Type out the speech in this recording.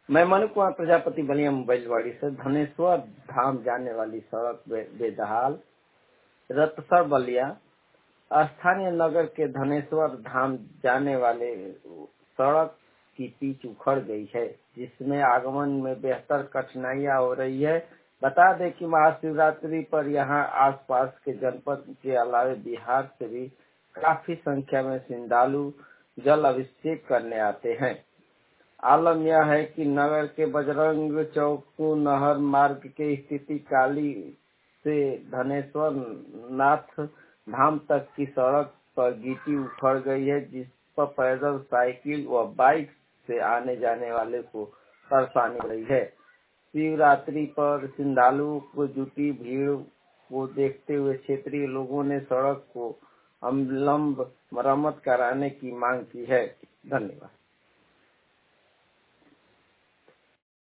मैं मनु कुमार प्रजापति बलिया बैलवाड़ी से धनेश्वर धाम जाने वाली सड़क बेदहाल रतसर बलिया स्थानीय नगर के धनेश्वर धाम जाने वाले सड़क की पिच उखड़ गई है, जिसमें आगमन में बेहतर कठिनाइयां हो रही है। बता दें कि महाशिवरात्रि पर यहां आसपास के जनपद के अलावे बिहार से भी काफी संख्या में श्रद्धालु जल अभिषेक करने आते हैं। आलम यह है कि नगर के बजरंग चौक नहर मार्ग के स्थिति काली से धनेश्वर नाथ धाम तक की सड़क पर गिट्टी उखड़ गई है, जिस पर पैदल, साइकिल व बाइक से आने जाने वाले को परेशानी हो रही है। शिवरात्रि पर श्रद्धालुओं को जुटी भीड़ को देखते हुए क्षेत्रीय लोगों ने सड़क को अविलंब मरम्मत कराने की मांग की है। धन्यवाद।